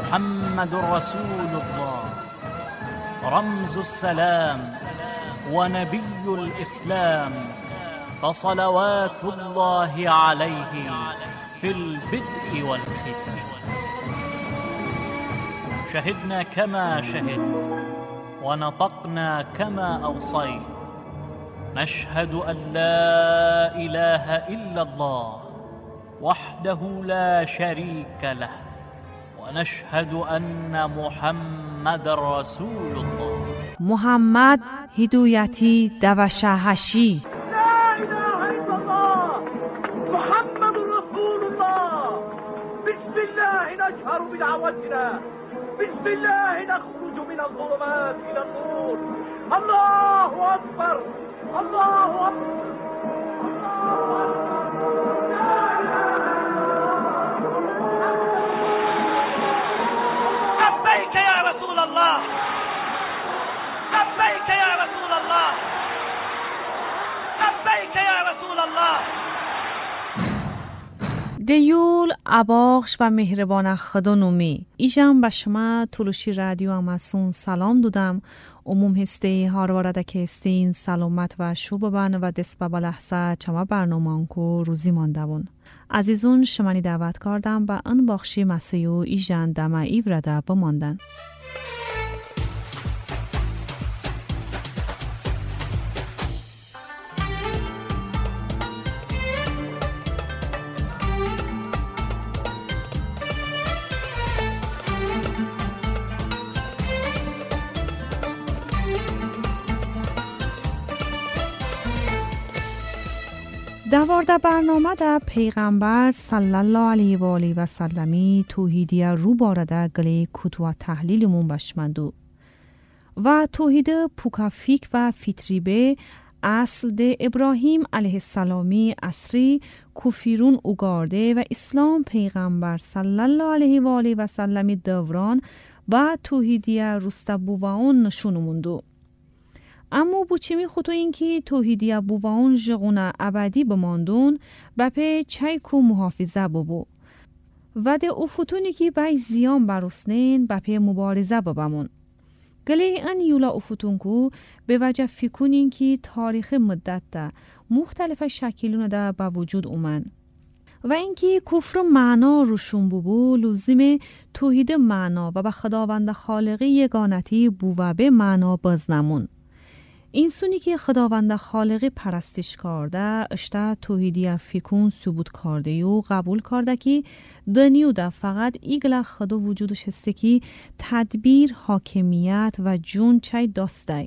محمد رسول الله رمز السلام ونبي الإسلام، فصلوات الله عليه في البدء والختم. شهدنا كما شهد ونطقنا كما أوصيت، نشهد أن لا إله إلا الله وحده لا شريك له، ونشهد أن محمد رسول الله. محمد هدایتی دوشهشی. لا إله إلا الله محمد رسول الله. بسم الله نجهر بدعوتنا، بسم الله نخرج من الظلمات إلى النور. الله أكبر، الله أكبر، الله أكبر. لبيك يا رسول الله، لبيك يا رسول الله، لبيك يا رسول الله. دیول اباخش و مهربان خدا نومی ایجام به شما تلوشی رادیو اماسون سلام دودم. عموم هسته هار وارده که هستین سلامت و شوب بان و دست به لحظه چما برنامه کو روزی ماندون. عزیزون شمانی دعوت کردم به ان بخشی مسیو ایجان دمه ایورده بماندن. دوارده برنامه دا پیغمبر صلی الله علیه و آله و سلمی توحیدی رو بارده گلی کتو و تحلیلمون بشمندو و توحید پوکافیک و فیتریبه اصل ده ابراهیم علیه السلامی اصری کفیرون اگارده و اسلام پیغمبر صلی الله علیه و آله و سلمی دوران و توحیدی رستبوان نشونموندو. اما بوچیمی خودو اینکه توحیدی بووان جغونه ابدی بماندون بپه چایکو محافظه ببو و ده افتونی که بای زیان برسنین بپه مبارزه ببمون. گله ان یولا افتونکو به وجه فکونین که تاریخ مدت ده مختلف شکلون ده با وجود اومن و اینکه کفر معنا روشون ببو لزوم توحید معنا و به خداوند خالقی یگانتی بووبه معنا بازنمون. این سونی که خداوند خالقی پرستش کرده اشتا توحیدی فکون ثبوت کرده و قبول کرده که دنیو ده فقط ایگل خدا وجودش هسته که تدبیر، حاکمیت و جون چای داسته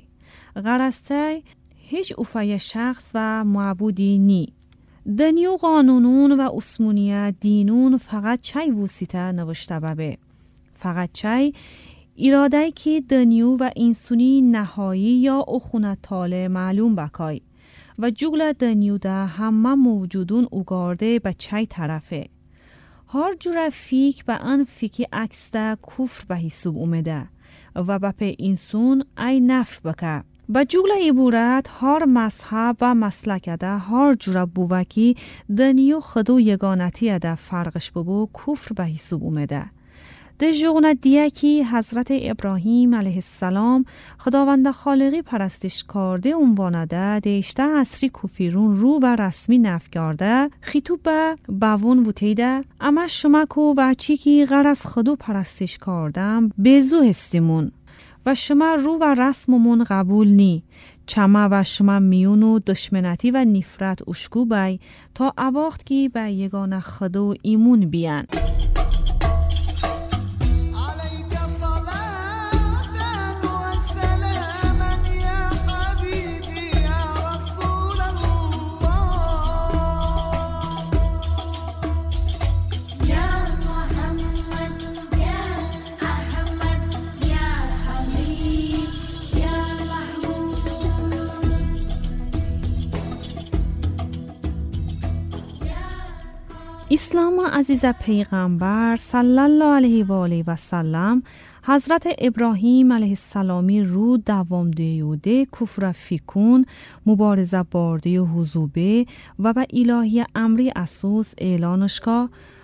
غرسته هیچ اوفای شخص و معبودی نی. دنیو قانونون و اسمونیت دینون فقط چای وسیطه نوشته ببه. فقط چای ایرادهی که دنیو و اینسونی نهایی یا اخونت تاله معلوم بکای و جگل دنیو ده همه موجودون اگارده به چای طرفه. هر جور فیک به ان فیکی عکس ده کفر به حساب اومده و به پی اینسون ای نف بکه. به جگل عبورت هر مذهب و مسلک ده هر جور بووکی دنیو خدو یگانتی ده فرقش ببو کفر به حساب اومده. ده جغنه دیه که حضرت ابراهیم علیه السلام خداوند خالقی پرستش کرده عنوانده دیشته عصری کفیرون رو و رسمی نف کرده خیتوب به باون وطیده اما شما کو و چی که غرض خدو پرستش کردم بزو هستیمون و شما رو و رسممون قبول نی چما و شما میونو دشمنتی و نفرت اشکو بای تا اواخت که به یگان خدو ایمون بیان. اسلام عزیز پیغمبر صلی الله علیه و آله و سلم حضرت ابراهیم علیه السلامی رو دوام دیوده کفر فیکون مبارزه بارده حضوبه و به الهی امری اسوس اعلانش که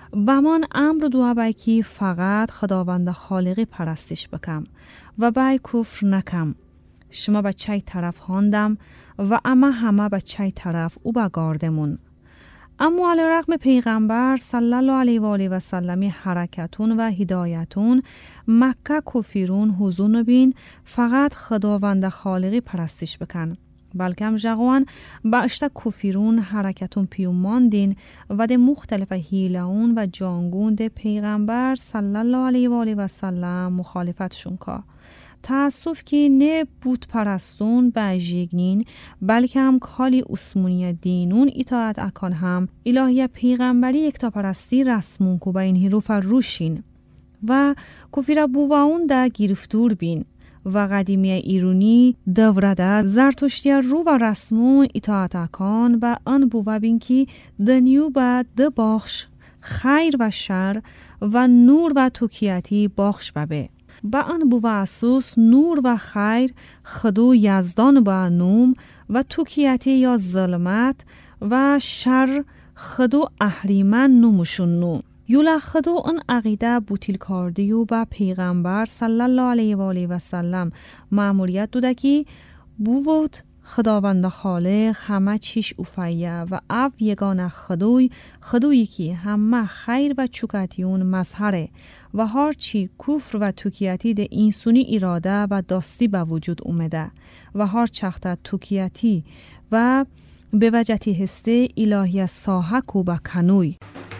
بمان امر دعا کی فقط خداوند خالقی پرستش بکم و بای کفر نکم. شما به چای طرف هاندم و اما همه به چای طرف او بگاردمون. اما علی رغم پیغمبر صلی الله علیه و آله و سلمی حرکتون و هدایتون مکه کفیرون حضور بین فقط خداوند خالقی پرستش بکن. بلکه هم جغوان با اشتا کفیرون حرکتون پیومان دین و ده مختلف هیلهون و جانگون ده پیغمبر صلی الله علیه و آله و سلم مخالفتشون که تاسف که نه بوت پرستون بجیگنین بلکه هم کالی اسمونی دینون اطاعت اکان هم الهی پیغمبری یکتا پرستی رسمون که با این حروف روشین و کفیر بوواون دا گرفتور بین و قدیمی ایرونی دورده زرتشتی رو و رسمون اطاعت اکان و آن بووا بین که دنیو با ده باخش خیر و شر و نور و توکیتی باخش ببه. با آن بووا اسوس نور و خیر خدو یزدان با نوم و توکیتی یا ظلمت و شر خدو احریمن نومشون نوم. یولا خدو ان عقیده بوتیل کاردیو با پیغمبر صلی الله علیه و آله و سلم مأموریت دوده که بوود خداوند خالق همه چیش اوفایه و او یگانه خدویی که همه خیر و چوکتیون مظهره و هر چی کفر و توکیتی ده اینسونی اراده و داستی به وجود اومده و هر چخت توکیتی و به وجهتی هسته الهی ساحک و با کنوی.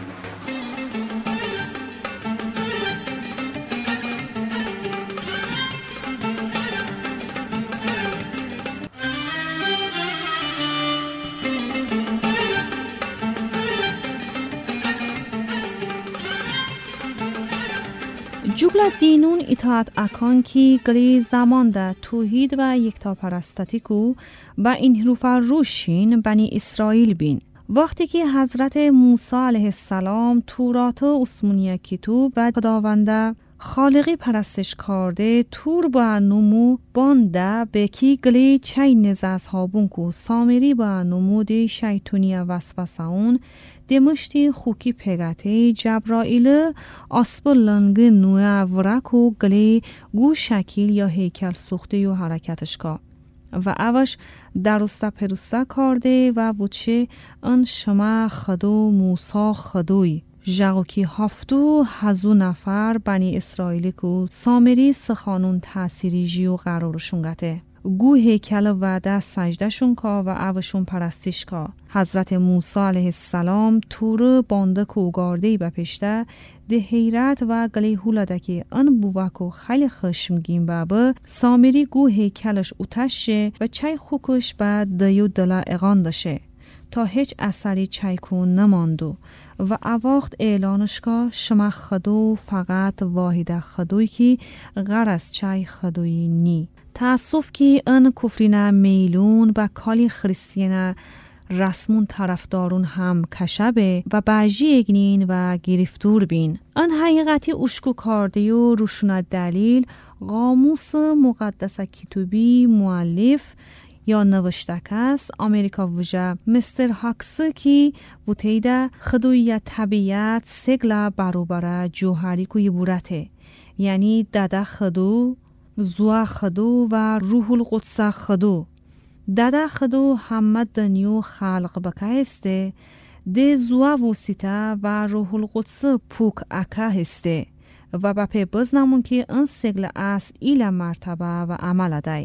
جبل دینون اطاعت اکان کی گلی زمان ده توحید و یکتا پرستتی کو با این حروف روشین بنی اسرائیل بین. وقتی که حضرت موسی علیه السلام تورات و اسمونیه کتوب و خداونده خالقی پرستش کرده تور با نمو بانده به کی گلی چای نزاز هابون کو سامری با نمود شیطونی وسوسهون دمشتی خوکی پگته جبرائیل آسبل لنگ نوع ورکو گلی گو شکیل یا هیکل سوخته یا حرکتش که و اوش درسته پرسته کرده و وچه ان شما خدو موسی خدوی جاگو کی هفتو هزو نفر بنی اسرائیلی کو سامری سخانون تأثیری جیو قرارشون گته گو هیکل وعده سجده شون که و اوشون پرستش که حضرت موسی علیه السلام تور بانده کوگاردهی بپشته ده حیرت و گلی هولده که ان بووکو خیلی خشمگین بابه سامری گو هیکلش اوتشه و چای خوکش به دیو دلا اغان دشه تا هیچ اثری چایکون نماندو و اواخت اعلانش که شما خدو فقط واحد خدوی که غرس چای خدوی نی. تاسف که ان کفرین میلون و کالی خریستین رسمون طرفدارون هم کشبه و بعجی اگنین و گرفتور بین. ان حقیقتی اشکو کارده و روشون دلیل قاموس مقدس کتبی مؤلف یا نوشتکس امریکا وجه مستر هاکس کی وتیده خدویت طبیعت سگلا بروبره جوهری کوی بورته یعنی داده خدو زوا خدو و روح القدس خدو داده خدو همه دنیو خلق بکه ده زوا وسیطه و روح القدس پوک اکه هسته و با پی بزنمون که ان سگل اصل ایل مرتبه و عمل دای.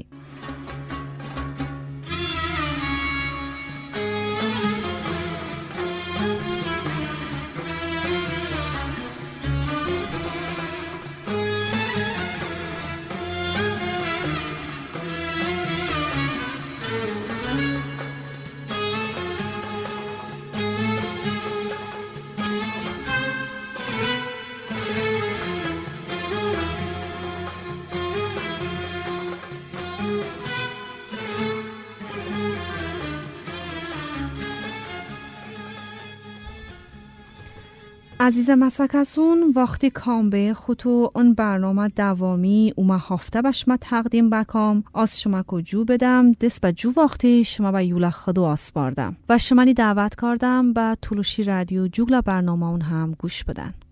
عزیز مسکسون وقتی کامبه خطو اون برنامه دوامی اوما هفته بشما تقدیم بکام از شما کجو بدم دست به جو وقتی شما به یولا خدو آسپاردم و شمالی دعوت کردم به تلوشی رادیو جوگلا برنامه اون هم گوش بدن.